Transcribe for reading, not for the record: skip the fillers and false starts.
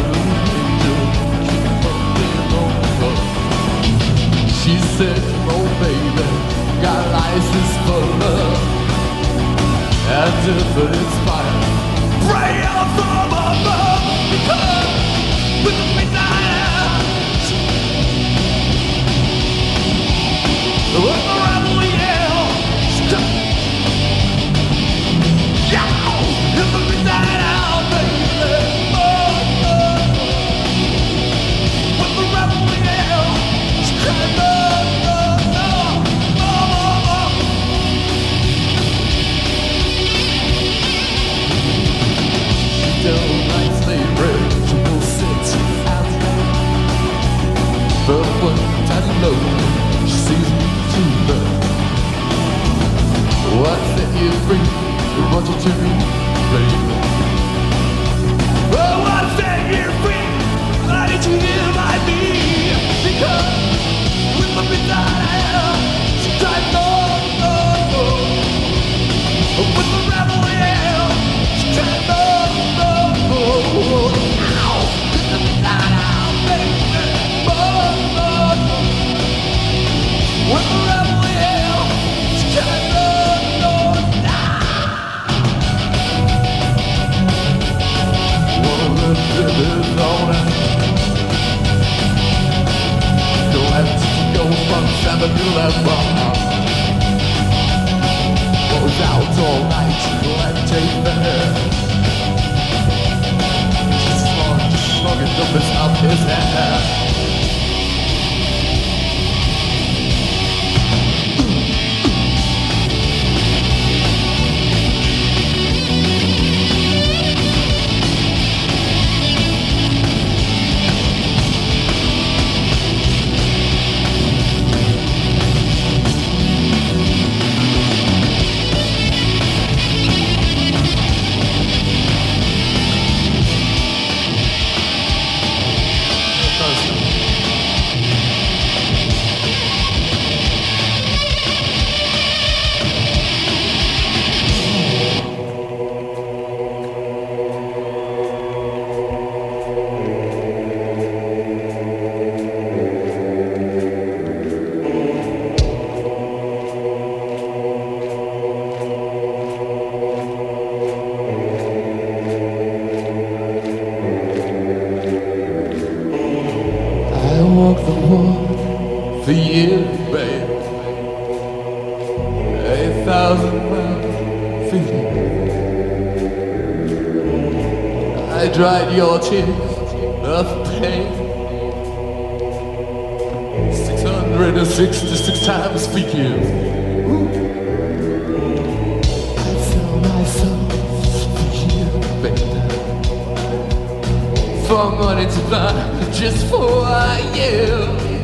She said, oh baby, got license for love, and if it's fire, pray out from above, because with the midnight when the rebel yell, yeah, in the midnight hour, baby, when the rebel yell, but when I know she sees me too low. What set you free? What you to me, baby? Oh, what set you free? I need you here by me, because with my midnight she cried no. With the rebel yell, she cried no. Ow! With the midnight hour, baby. When the rebel yell, she can't run no now. One of the drivers on it. Don't have to go from San Bar. Goes out all night, and take the hair. Just slugging up his up his hair. For you, babe, 8,000 miles for you. I dried your tears of pain 666 times for you. I sell myself for you, babe, for money to buy just for you.